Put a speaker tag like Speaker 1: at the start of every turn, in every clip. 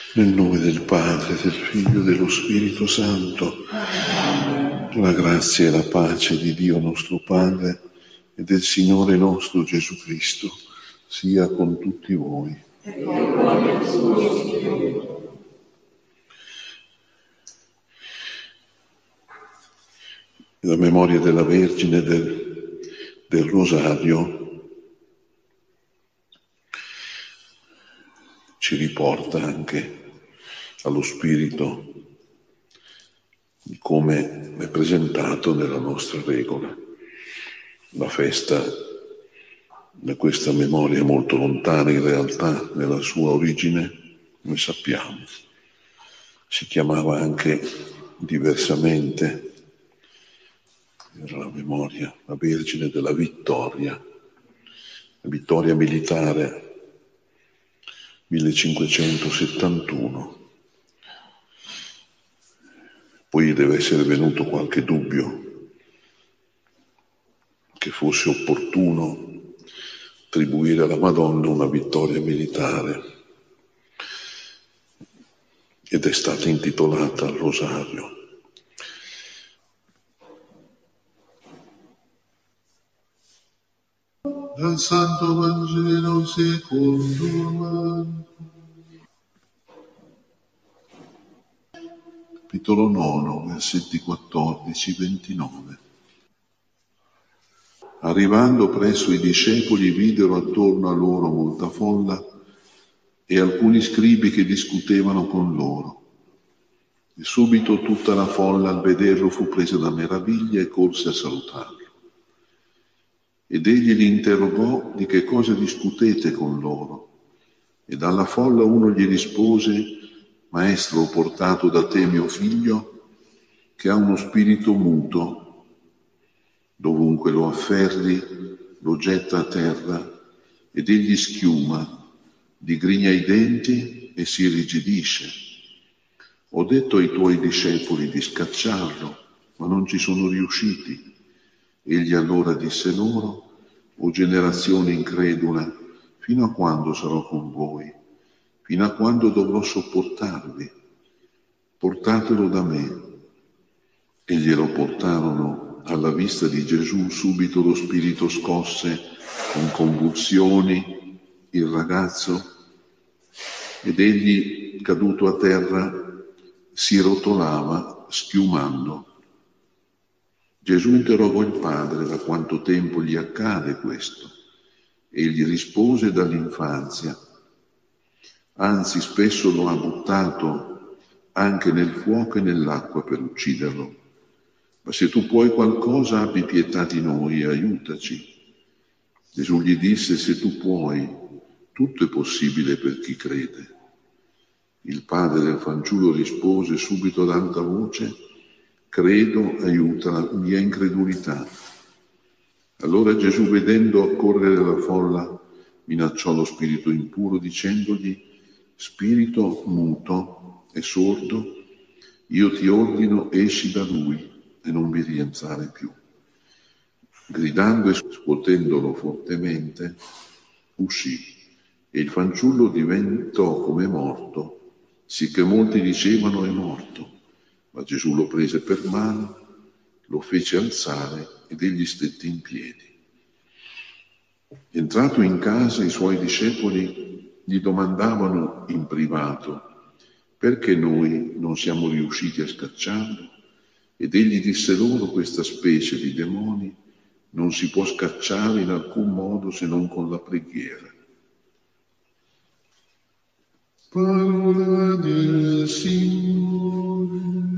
Speaker 1: Nel nome del Padre, del Figlio e dello Spirito Santo, la grazia e la pace di Dio nostro Padre e del Signore nostro Gesù Cristo sia con tutti voi. La memoria della Vergine del Rosario ci riporta anche allo spirito di come è presentato nella nostra regola. La festa, da questa memoria molto lontana in realtà nella sua origine, come sappiamo, si chiamava anche diversamente, era la memoria, la Vergine della Vittoria, la vittoria militare 1571. Poi deve essere venuto qualche dubbio che fosse opportuno attribuire alla Madonna una vittoria militare ed è stata intitolata al Rosario. Dal Santo Vangelo secondo Marco. Capitolo 9, versetti 14-29. Arrivando presso i discepoli videro attorno a loro molta folla e alcuni scribi che discutevano con loro. E subito tutta la folla al vederlo fu presa da meraviglia e corse a salutarlo. Ed egli li interrogò di che cosa discutete con loro. E dalla folla uno gli rispose: Maestro, ho portato da te mio figlio, che ha uno spirito muto. Dovunque lo afferri, lo getta a terra, ed egli schiuma, digrigna i denti e si irrigidisce. Ho detto ai tuoi discepoli di scacciarlo, ma non ci sono riusciti. Egli allora disse loro: O generazione incredula, fino a quando sarò con voi? Fino a quando dovrò sopportarvi? Portatelo da me. E glielo portarono. Alla vista di Gesù subito lo spirito scosse con convulsioni il ragazzo ed egli, caduto a terra, si rotolava schiumando. Gesù interrogò il padre da quanto tempo gli accade questo. Egli rispose: dall'infanzia. Anzi, spesso lo ha buttato anche nel fuoco e nell'acqua per ucciderlo. Ma se tu puoi qualcosa, abbi pietà di noi e aiutaci. Gesù gli disse: se tu puoi, tutto è possibile per chi crede. Il padre del fanciullo rispose subito ad alta voce: credo, aiuta la mia incredulità. Allora Gesù, vedendo accorrere la folla, minacciò lo spirito impuro dicendogli: spirito muto e sordo, io ti ordino, esci da lui e non vi rientrare più. Gridando e scuotendolo fortemente, uscì, e il fanciullo diventò come morto, sicché molti dicevano: è morto. Ma Gesù lo prese per mano, lo fece alzare ed egli stette in piedi. Entrato in casa, i suoi discepoli gli domandavano in privato: perché noi non siamo riusciti a scacciarlo? Ed egli disse loro: questa specie di demoni non si può scacciare in alcun modo se non con la preghiera. Parola del Signore.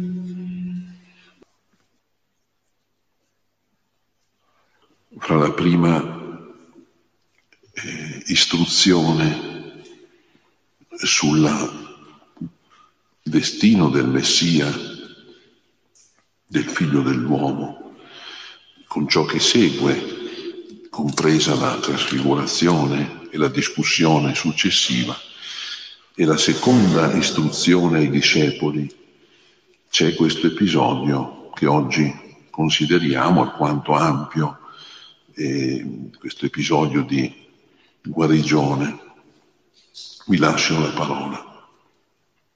Speaker 1: Fra la prima istruzione sul destino del Messia, del Figlio dell'uomo, con ciò che segue, compresa la trasfigurazione e la discussione successiva, e la seconda istruzione ai discepoli, c'è questo episodio che oggi consideriamo alquanto ampio, questo episodio di guarigione. Vi lascio la parola.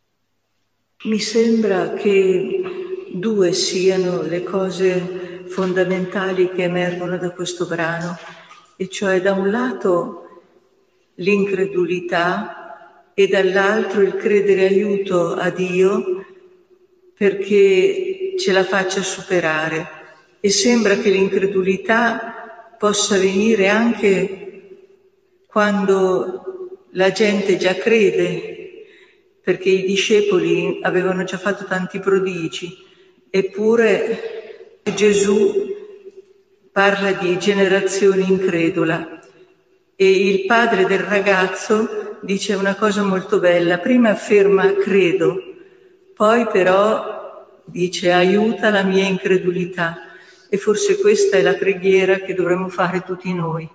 Speaker 2: Mi sembra che due siano le cose fondamentali che emergono da questo brano, e cioè da un lato l'incredulità e dall'altro il credere aiuto a Dio perché ce la faccia superare. E sembra che l'incredulità possa venire anche quando la gente già crede, perché i discepoli avevano già fatto tanti prodigi, eppure Gesù parla di generazione incredula. E il padre del ragazzo dice una cosa molto bella: prima afferma credo, poi però dice aiuta la mia incredulità. E forse questa è la preghiera che dovremmo fare tutti noi.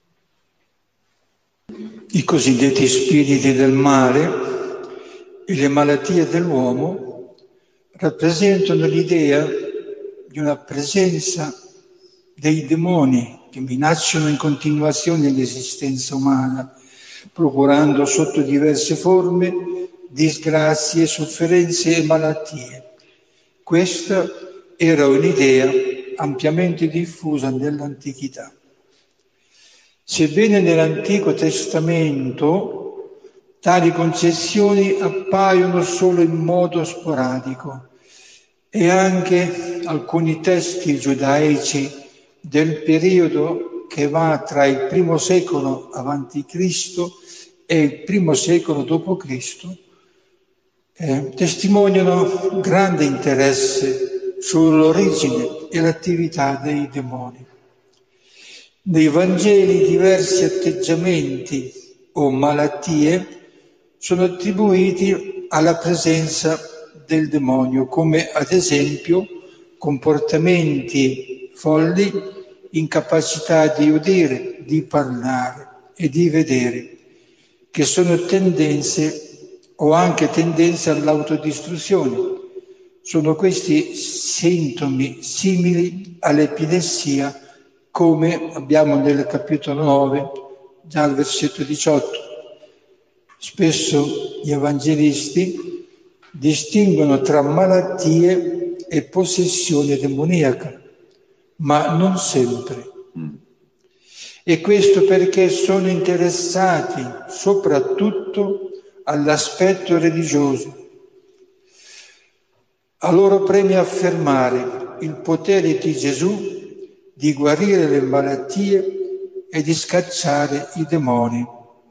Speaker 3: I cosiddetti spiriti del male e le malattie dell'uomo rappresentano l'idea di una presenza dei demoni che minacciano in continuazione l'esistenza umana, procurando sotto diverse forme disgrazie, sofferenze e malattie. Questa era un'idea ampiamente diffusa nell'antichità. Sebbene nell'Antico Testamento tali concezioni appaiono solo in modo sporadico e anche alcuni testi giudaici del periodo che va tra il I secolo a.C. e il I secolo d.C. Testimoniano grande interesse sull'origine e l'attività dei demoni. Nei Vangeli diversi atteggiamenti o malattie sono attribuiti alla presenza del demonio, come ad esempio comportamenti folli, incapacità di udire, di parlare e di vedere, che sono tendenze o anche tendenze all'autodistruzione. Sono questi sintomi simili all'epilessia, come abbiamo nel capitolo 9, già al versetto 18. Spesso gli evangelisti distinguono tra malattie e possessione demoniaca, ma non sempre. E questo perché sono interessati soprattutto all'aspetto religioso. A loro premia affermare il potere di Gesù di guarire le malattie e di scacciare i demoni.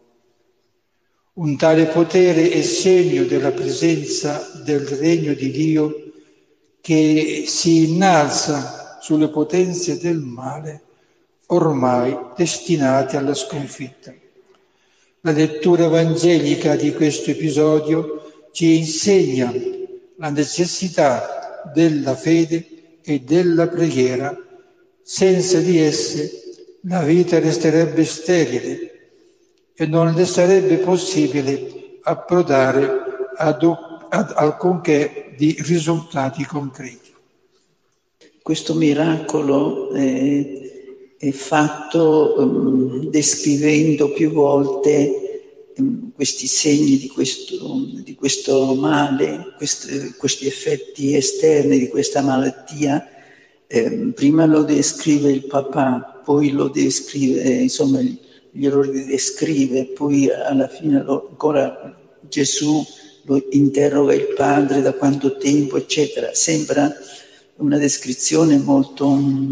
Speaker 3: Un tale potere è segno della presenza del regno di Dio che si innalza sulle potenze del male, ormai destinate alla sconfitta. La lettura evangelica di questo episodio ci insegna la necessità della fede e della preghiera. Senza di esse la vita resterebbe sterile e non le sarebbe possibile approdare ad alcunché di risultati concreti.
Speaker 4: Questo miracolo è fatto descrivendo più volte questi segni di questo male, questi effetti esterni di questa malattia. Prima lo descrive il papà, poi lo descrive, insomma, glielo descrive, poi alla fine ancora Gesù lo interroga il padre da quanto tempo, eccetera. Sembra una descrizione molto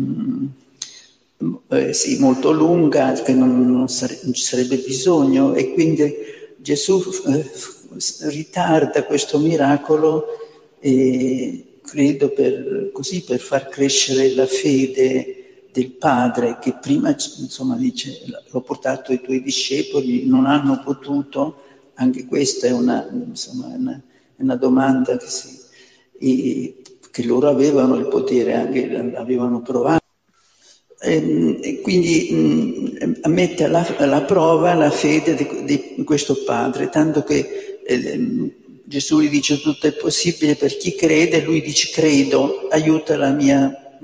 Speaker 4: lunga, che non ci sarebbe bisogno, e quindi Gesù ritarda questo miracolo, credo per far crescere la fede del padre, che prima, insomma, dice: l'ho portato ai tuoi discepoli, non hanno potuto. Anche questa è una domanda che loro avevano il potere, anche avevano provato. E quindi mette alla prova la fede di questo padre, tanto che Gesù gli dice: tutto è possibile per chi crede. Lui dice: credo, aiuta la mia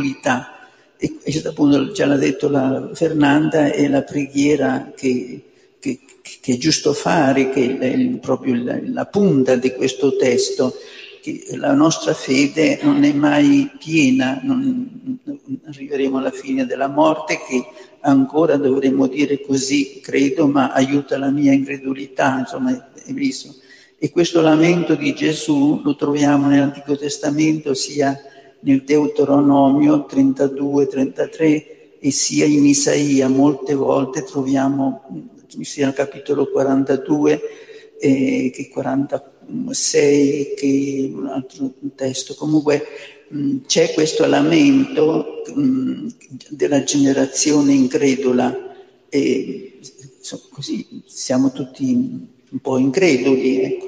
Speaker 4: incredulità. E appunto, già l'ha detto la Fernanda, è la preghiera che è giusto fare, che è proprio la punta di questo testo, che la nostra fede non è mai piena, non arriveremo alla fine della morte che ancora dovremmo dire così, credo, ma aiuta la mia incredulità, insomma, è visto. E questo lamento di Gesù lo troviamo nell'Antico Testamento sia nel Deuteronomio 32, 33 e sia in Isaia. Molte volte troviamo, sia nel capitolo 42 che 46, che un altro testo. Comunque c'è questo lamento della generazione incredula e così siamo tutti un po' increduli, ecco.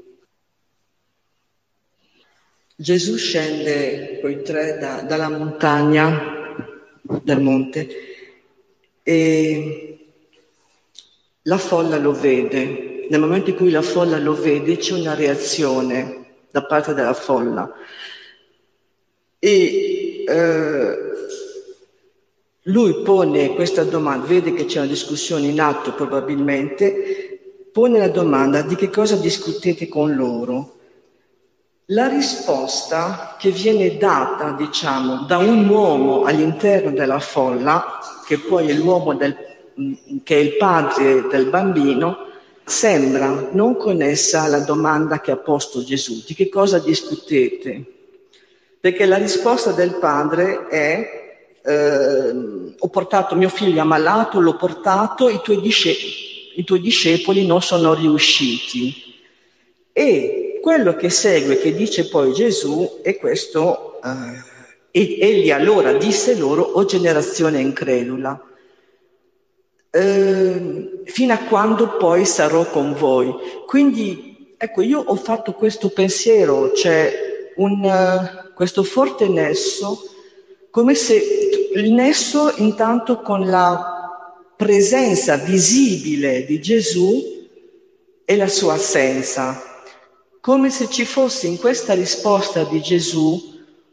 Speaker 5: Gesù scende coi tre dalla montagna, dal monte, e la folla lo vede. Nel momento in cui la folla lo vede c'è una reazione da parte della folla. E lui pone questa domanda, vede che c'è una discussione in atto probabilmente, pone la domanda: di che cosa discutete con loro? La risposta che viene data, diciamo, da un uomo all'interno della folla, che poi è l'uomo che è il padre del bambino, sembra non connessa alla domanda che ha posto Gesù: di che cosa discutete? Perché la risposta del padre è: ho portato mio figlio ammalato, l'ho portato, i tuoi discepoli non sono riusciti. E quello che segue, che dice poi Gesù, è questo: egli allora disse loro: o generazione incredula, fino a quando poi sarò con voi. Quindi ecco, io ho fatto questo pensiero, c'è questo forte nesso, come se il nesso intanto con la presenza visibile di Gesù e la sua assenza, come se ci fosse in questa risposta di Gesù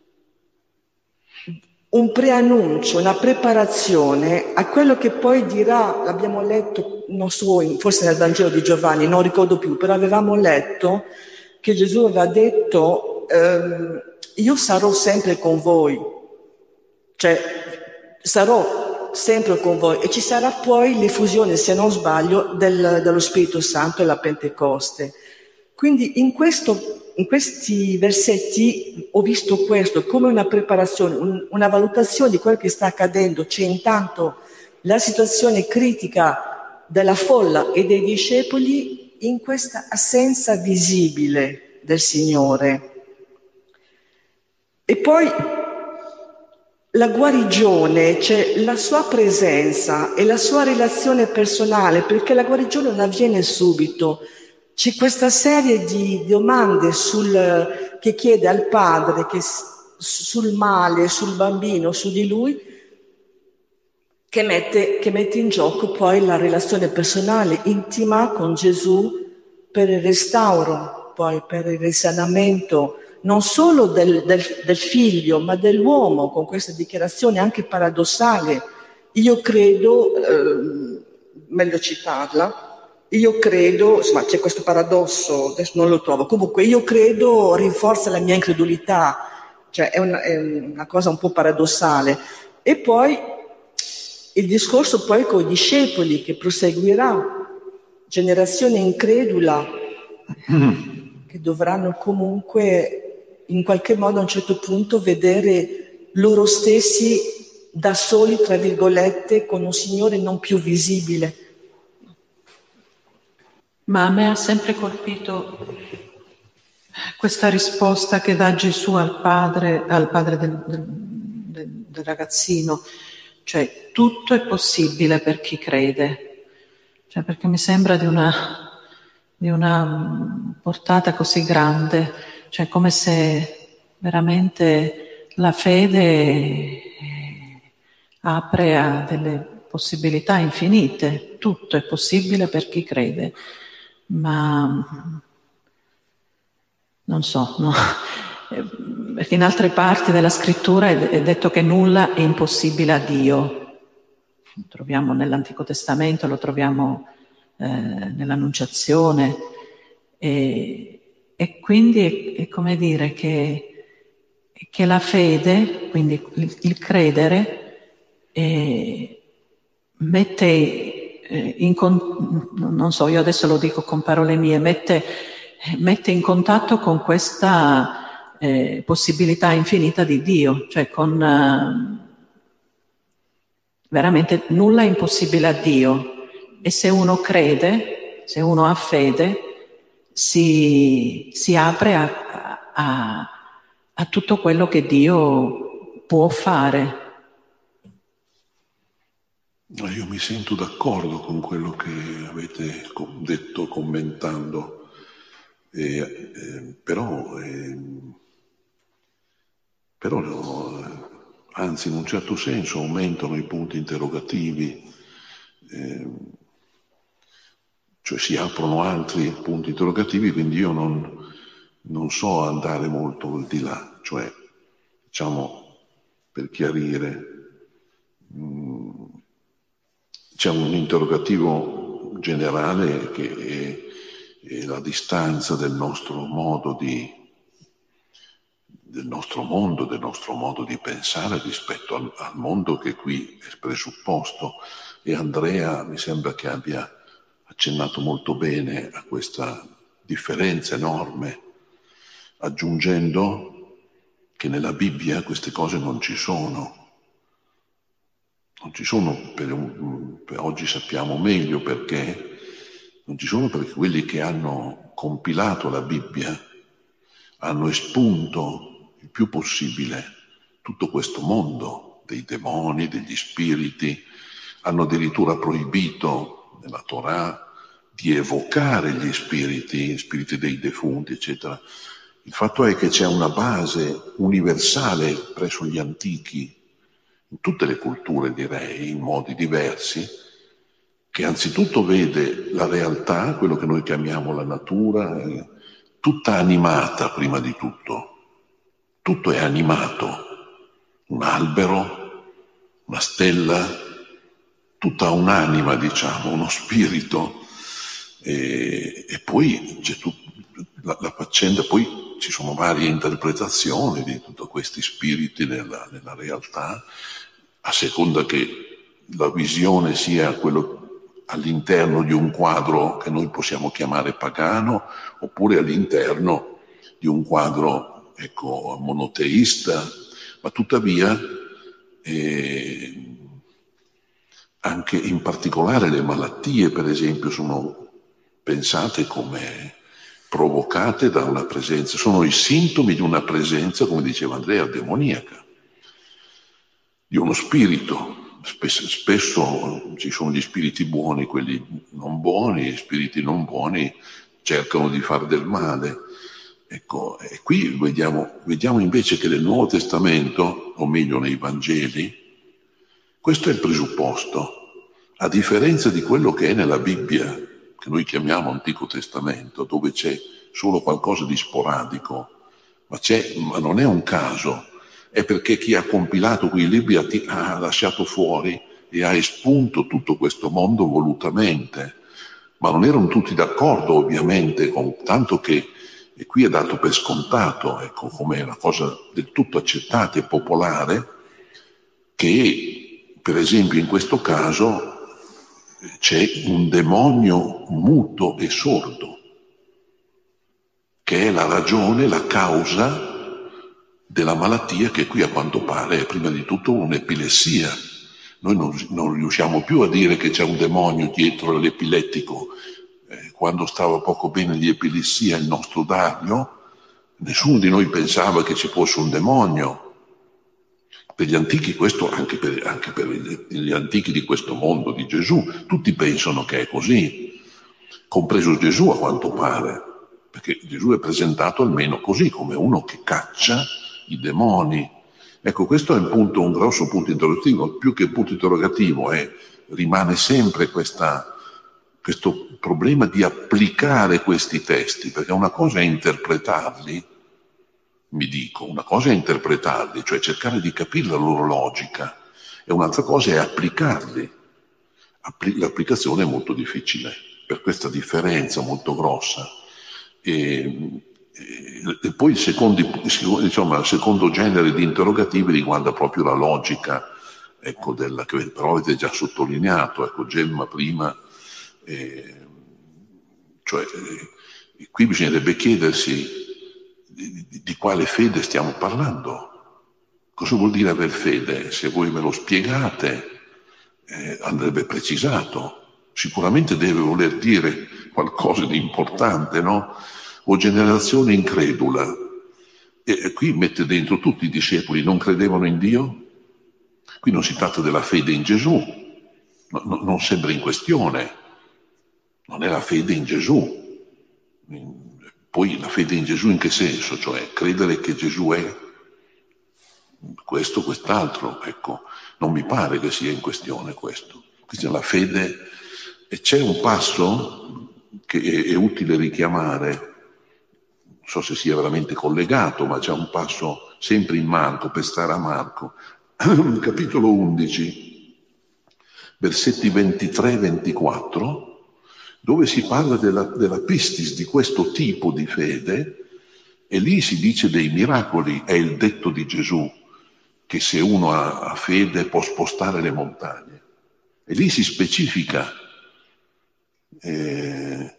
Speaker 5: un preannuncio, una preparazione a quello che poi dirà. L'abbiamo letto, non so, forse nel Vangelo di Giovanni, non ricordo più, però avevamo letto che Gesù aveva detto: io sarò sempre con voi, cioè sarò sempre con voi, e ci sarà poi l'effusione, se non sbaglio, dello Spirito Santo e la Pentecoste. Quindi in questi versetti ho visto questo come una preparazione, una valutazione di quello che sta accadendo. C'è intanto la situazione critica della folla e dei discepoli in questa assenza visibile del Signore. E poi la guarigione, cioè la sua presenza e la sua relazione personale, perché la guarigione non avviene subito. C'è questa serie di domande che chiede al padre sul male, sul bambino, su di lui, che mette in gioco poi la relazione personale, intima con Gesù, per il restauro, poi per il risanamento, non solo del figlio, ma dell'uomo, con questa dichiarazione anche paradossale. Io credo, meglio citarla, io credo, insomma c'è questo paradosso, adesso non lo trovo, comunque io credo rinforza la mia incredulità, cioè è una cosa un po' paradossale. E poi il discorso poi con i discepoli che proseguirà, generazione incredula, che dovranno comunque in qualche modo a un certo punto vedere loro stessi da soli, tra virgolette, con un Signore non più visibile.
Speaker 6: Ma a me ha sempre colpito questa risposta che dà Gesù al padre del ragazzino, cioè tutto è possibile per chi crede, cioè, perché mi sembra di una portata così grande, cioè come se veramente la fede apre a delle possibilità infinite. Tutto è possibile per chi crede, ma non so, no? Perché in altre parti della scrittura è detto che nulla è impossibile a Dio. Lo troviamo nell'Antico Testamento, lo troviamo nell'Annunciazione, e quindi è come dire che la fede, quindi il credere, mette non so, io adesso lo dico con parole mie, mette in contatto con questa possibilità infinita di Dio, cioè con veramente nulla è impossibile a Dio, e se uno crede, se uno ha fede, si apre a tutto quello che Dio può fare.
Speaker 1: Io mi sento d'accordo con quello che avete detto commentando, però no, anzi in un certo senso aumentano i punti interrogativi, cioè si aprono altri punti interrogativi, quindi io non so andare molto al di là, cioè diciamo per chiarire. C'è un interrogativo generale che è la distanza del nostro mondo, del nostro modo di pensare rispetto al mondo che qui è presupposto, e Andrea mi sembra che abbia accennato molto bene a questa differenza enorme, aggiungendo che nella Bibbia queste cose non ci sono. Non ci sono, per oggi sappiamo meglio perché, non ci sono perché quelli che hanno compilato la Bibbia hanno espunto il più possibile tutto questo mondo dei demoni, degli spiriti, hanno addirittura proibito nella Torah di evocare gli spiriti dei defunti, eccetera. Il fatto è che c'è una base universale presso gli antichi, in tutte le culture direi, in modi diversi, che anzitutto vede la realtà, quello che noi chiamiamo la natura, tutta animata prima di tutto. Tutto è animato, un albero, una stella, tutta un'anima, diciamo, uno spirito, e poi c'è la faccenda, poi ci sono varie interpretazioni di tutti questi spiriti nella realtà, a seconda che la visione sia quello all'interno di un quadro che noi possiamo chiamare pagano, oppure all'interno di un quadro, ecco, monoteista, ma tuttavia anche in particolare le malattie, per esempio, sono pensate come provocate da una presenza, sono i sintomi di una presenza, come diceva Andrea, demoniaca, di uno spirito. Spesso ci sono gli spiriti buoni, quelli non buoni, e gli spiriti non buoni cercano di far del male. Ecco, e qui vediamo invece che nel Nuovo Testamento, o meglio nei Vangeli, questo è il presupposto. A differenza di quello che è nella Bibbia, che noi chiamiamo Antico Testamento, dove c'è solo qualcosa di sporadico, ma non è un caso, è perché chi ha compilato quei libri ha lasciato fuori e ha espunto tutto questo mondo volutamente. Ma non erano tutti d'accordo, ovviamente, tanto che e qui è dato per scontato, ecco, come una cosa del tutto accettata e popolare, che per esempio in questo caso c'è un demonio muto e sordo, che è la ragione, la causa della malattia che qui a quanto pare è prima di tutto un'epilessia. Noi non riusciamo più a dire che c'è un demonio dietro l'epilettico. Quando stava poco bene di epilessia il nostro Dario, nessuno di noi pensava che ci fosse un demonio. Per gli antichi questo, anche per gli antichi di questo mondo di Gesù, tutti pensano che è così, compreso Gesù a quanto pare, perché Gesù è presentato almeno così, come uno che caccia i demoni. Ecco, questo è un grosso punto interrogativo, più che punto interrogativo rimane sempre questo problema di applicare questi testi, perché una cosa è interpretarli, una cosa è interpretarli, cioè cercare di capire la loro logica, e un'altra cosa è applicarli. L'applicazione è molto difficile, per questa differenza molto grossa. E poi il secondo genere di interrogativi riguarda proprio la logica, ecco, che però avete già sottolineato, ecco, Gemma prima, qui bisognerebbe chiedersi di quale fede stiamo parlando. Cosa vuol dire aver fede? Se voi me lo spiegate, andrebbe precisato. Sicuramente deve voler dire qualcosa di importante, no? O generazione incredula. E qui mette dentro tutti i discepoli, non credevano in Dio? Qui non si tratta della fede in Gesù, non sembra in questione, non è la fede in Gesù. Poi la fede in Gesù in che senso? Cioè credere che Gesù è questo, quest'altro, ecco, non mi pare che sia in questione questo. Questa è la fede, e c'è un passo che è utile richiamare, non so se sia veramente collegato, ma c'è un passo sempre in Marco, per stare a Marco, capitolo 11, versetti 23-24, dove si parla della pistis di questo tipo di fede, e lì si dice dei miracoli, è il detto di Gesù, che se uno ha fede può spostare le montagne. E lì si specifica che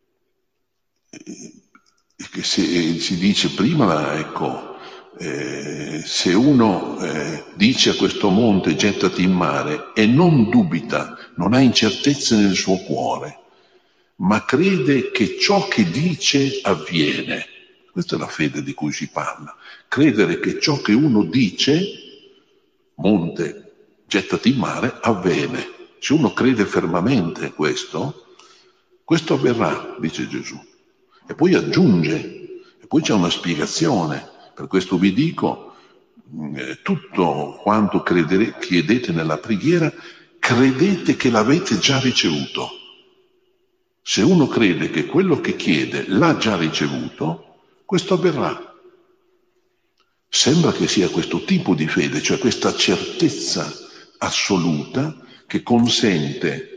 Speaker 1: si dice prima, ecco, se uno dice a questo monte gettati in mare e non dubita, non ha incertezze nel suo cuore, ma crede che ciò che dice avviene. Questa è la fede di cui si parla. Credere che ciò che uno dice, monte, gettati in mare, avviene. Se uno crede fermamente questo avverrà, dice Gesù. E poi aggiunge, e poi c'è una spiegazione. Per questo vi dico, tutto quanto chiedete nella preghiera, credete che l'avete già ricevuto. Se uno crede che quello che chiede l'ha già ricevuto, questo avverrà. Sembra che sia questo tipo di fede, cioè questa certezza assoluta che consente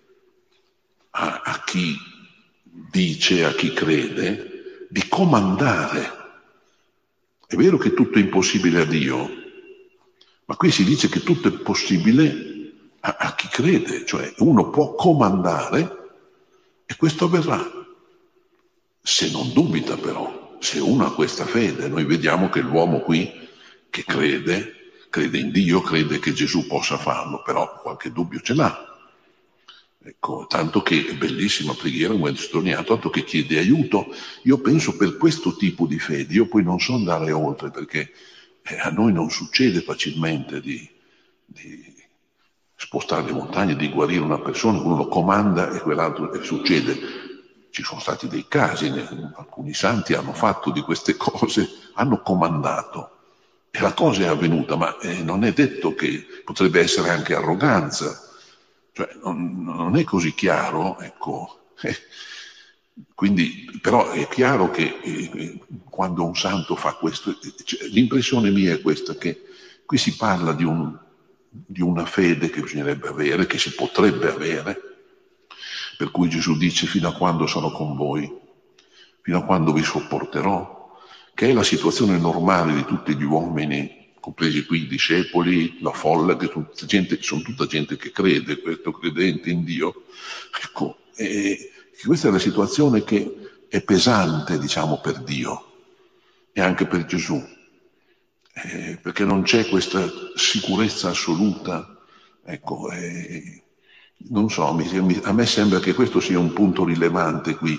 Speaker 1: a chi dice, a chi crede, di comandare. È vero che tutto è impossibile a Dio, ma qui si dice che tutto è possibile a chi crede, cioè uno può comandare e questo avverrà. Se non dubita però, se uno ha questa fede, noi vediamo che l'uomo qui che crede in Dio, crede che Gesù possa farlo, però qualche dubbio ce l'ha. Ecco, tanto che è bellissima preghiera, come ho sottolineato, tanto che chiede aiuto. Io penso per questo tipo di fede, io poi non so andare oltre, perché a noi non succede facilmente di spostare le montagne, di guarire una persona, uno lo comanda e quell'altro succede. Ci sono stati dei casi, alcuni santi hanno fatto di queste cose, hanno comandato e la cosa è avvenuta, ma non è detto che potrebbe essere anche arroganza, cioè non è così chiaro, ecco. Quindi, però è chiaro che quando un santo fa questo, l'impressione mia è questa, che qui si parla di una fede che bisognerebbe avere, che si potrebbe avere, per cui Gesù dice fino a quando sarò con voi, fino a quando vi sopporterò, che è la situazione normale di tutti gli uomini, compresi qui i discepoli, la folla, che sono tutta gente che crede, questo credente in Dio. Ecco, questa è la situazione che è pesante, diciamo, per Dio e anche per Gesù, perché non c'è questa sicurezza assoluta, ecco, non so, a me sembra che questo sia un punto rilevante qui.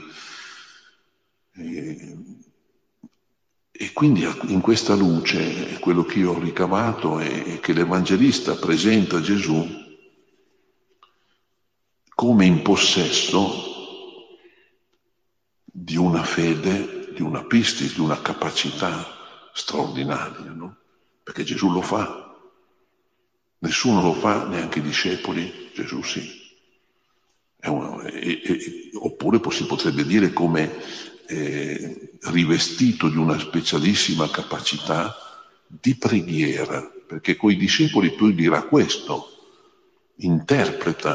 Speaker 1: E quindi in questa luce quello che io ho ricavato è che l'Evangelista presenta Gesù come in possesso di una fede, di una pistis, di una capacità straordinaria, no? Perché Gesù lo fa. Nessuno lo fa, neanche i discepoli, Gesù sì. Oppure si potrebbe dire come rivestito di una specialissima capacità di preghiera, perché coi discepoli poi dirà questo, interpreta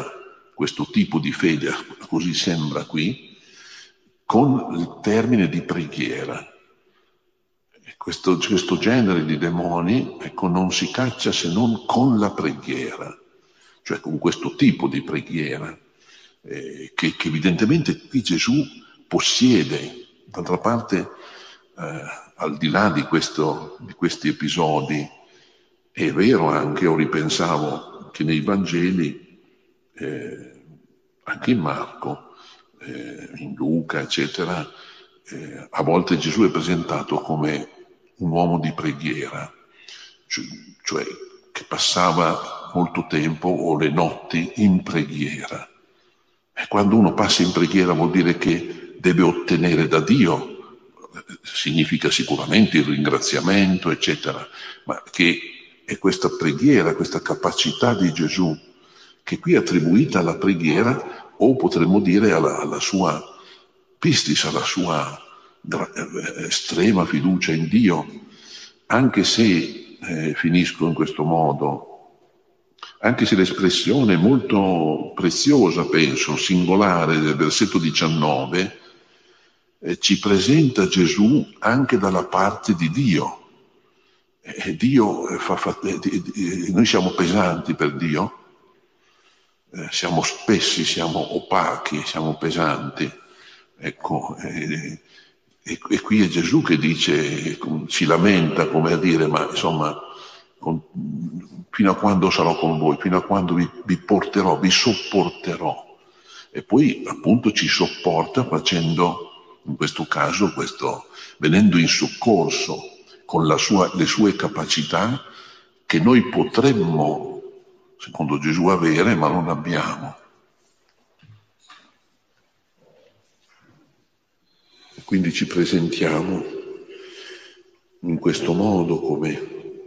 Speaker 1: questo tipo di fede, così sembra qui, con il termine di preghiera. Questo genere di demoni, ecco, non si caccia se non con la preghiera, cioè con questo tipo di preghiera, che evidentemente qui Gesù possiede. D'altra parte, al di là di questi episodi, è vero anche, io ripensavo, che nei Vangeli, anche in Marco, in Luca, eccetera, a volte Gesù è presentato come un uomo di preghiera, cioè che passava molto tempo o le notti in preghiera. E quando uno passa in preghiera vuol dire che deve ottenere da Dio, significa sicuramente il ringraziamento, eccetera, ma che è questa preghiera, questa capacità di Gesù, che qui è attribuita alla preghiera, o potremmo dire alla sua pistis, alla sua estrema fiducia in Dio, anche se, finisco in questo modo, anche se l'espressione è molto preziosa, penso, singolare del versetto 19, ci presenta Gesù anche dalla parte di Dio. Dio noi siamo pesanti per Dio, siamo spessi, siamo opachi, siamo pesanti. Ecco, e qui è Gesù che dice, si lamenta, come a dire, ma insomma, fino a quando sarò con voi, fino a quando vi porterò, vi sopporterò. E poi appunto ci sopporta facendo, in questo caso, venendo in soccorso con le sue capacità che noi potremmo, secondo Gesù, avere, ma non abbiamo. Quindi ci presentiamo in questo modo come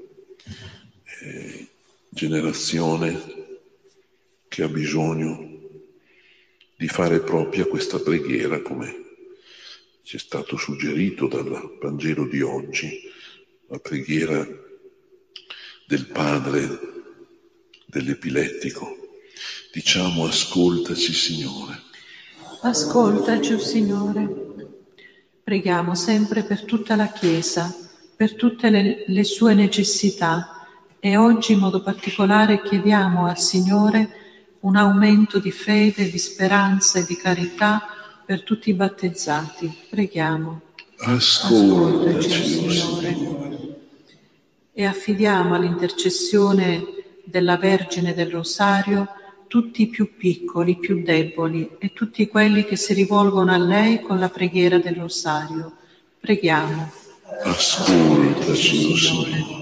Speaker 1: generazione che ha bisogno di fare propria questa preghiera, come ci è stato suggerito dal Vangelo di oggi, la preghiera del padre dell'epilettico. Diciamo: ascoltaci, Signore.
Speaker 6: Ascoltaci, Signore. Preghiamo sempre per tutta la Chiesa, per tutte le sue necessità, e oggi in modo particolare chiediamo al Signore un aumento di fede, di speranza e di carità per tutti i battezzati. Preghiamo.
Speaker 1: Ascoltaci, Signore.
Speaker 6: E affidiamo all'intercessione della Vergine del Rosario tutti i più piccoli, più deboli e tutti quelli che si rivolgono a lei con la preghiera del Rosario. Preghiamo.
Speaker 1: Ascoltaci, Signore.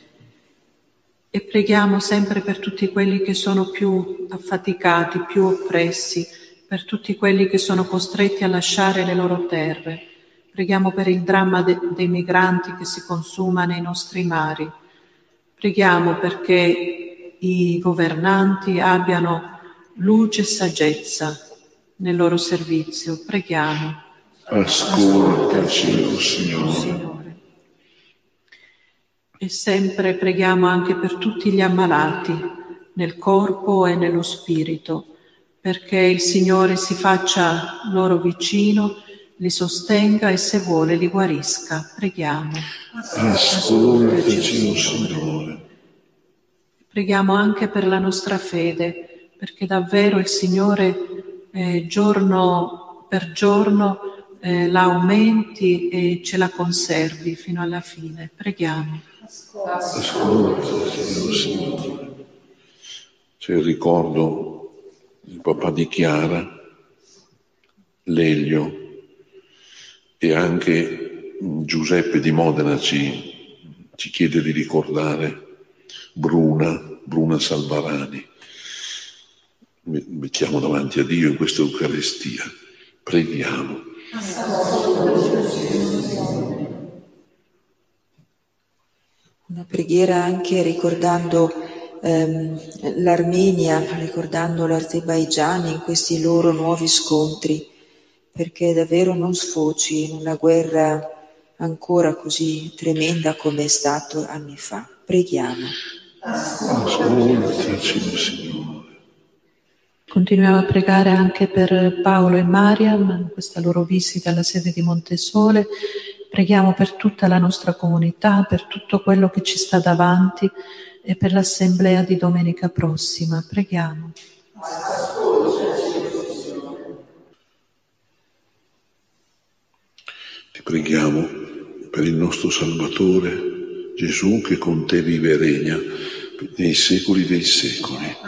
Speaker 6: E preghiamo sempre per tutti quelli che sono più affaticati, più oppressi, per tutti quelli che sono costretti a lasciare le loro terre. Preghiamo per il dramma dei migranti che si consuma nei nostri mari. Preghiamo perché i governanti abbiano luce e saggezza nel loro servizio. Preghiamo.
Speaker 1: Ascoltaci, Signore.
Speaker 6: E sempre preghiamo anche per tutti gli ammalati, nel corpo e nello spirito, perché il Signore si faccia loro vicino, li sostenga e se vuole li guarisca. Preghiamo.
Speaker 1: Ascoltaci, Signore.
Speaker 6: Preghiamo anche per la nostra fede, perché davvero il Signore giorno per giorno la aumenti e ce la conservi fino alla fine. Preghiamo.
Speaker 1: Ascoltaci, Signore. C'è il ricordo del papà di Chiara, Lelio, e anche Giuseppe di Modena ci chiede di ricordare Bruna Salvarani. Mettiamo davanti a Dio in questa Eucaristia. Preghiamo.
Speaker 7: Una preghiera anche ricordando l'Armenia, ricordando l'Azerbaigian in questi loro nuovi scontri, perché davvero non sfoci in una guerra ancora così tremenda come è stato anni fa. Preghiamo.
Speaker 1: Ascoltaci, Signore.
Speaker 6: Continuiamo a pregare anche per Paolo e Mariam, in questa loro visita alla sede di Montesole. Preghiamo per tutta la nostra comunità, per tutto quello che ci sta davanti e per l'assemblea di domenica prossima. Preghiamo.
Speaker 1: Ti preghiamo per il nostro Salvatore, Gesù, che con te vive e regna nei secoli dei secoli.